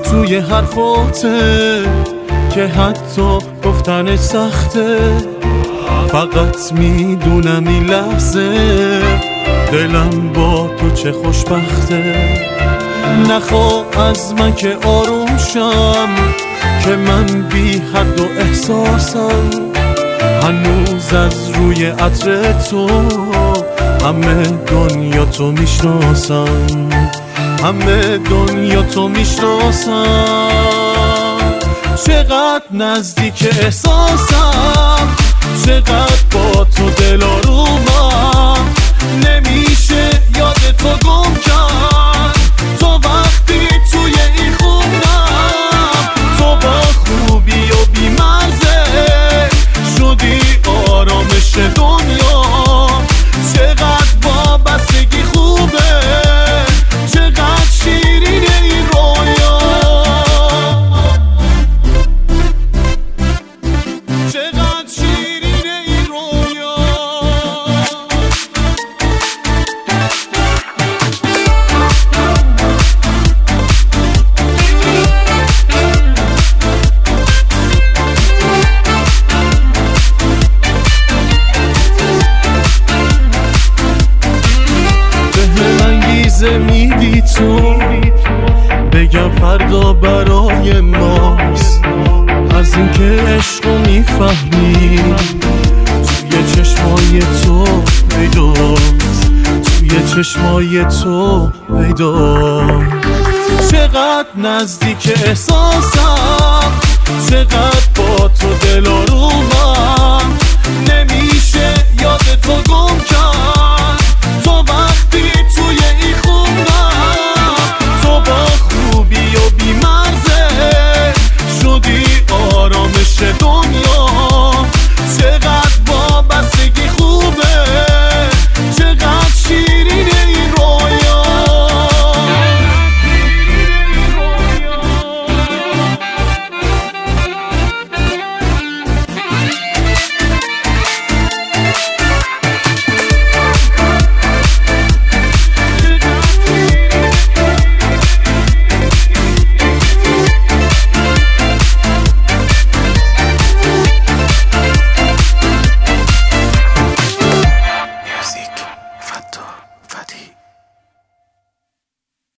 توی حرفاته که حتی گفتنش سخته. فقط میدونم این لحظه دلم با تو چه خوشبخته. نخواه از من که آروم شم که من بی حد و احساسم. هنوز از روی عطر تو همه دنیا تو میشناسم، همه دنیا تو میشناسم. چقدر نزدیک احساسم، چقدر با تو دل آرومم. نمیشه یاد تو گم کرد، تو وقتی توی این خونم. تو با خوبی و بی‌مزه شدی آرامش دنیا. چقدر وابستگی خوبه، چقدر شیرینه این رویا، چقدر شیرینه این رویا. میدی تو بگم فردا برای ماست. از اینکه عشقو میفهمی توی چشمای تو پیداست، توی چشمای تو پیداست. چقدر نزدیک احساسم، چقدر با تو دل آرومم. نمیشه یاد تو گم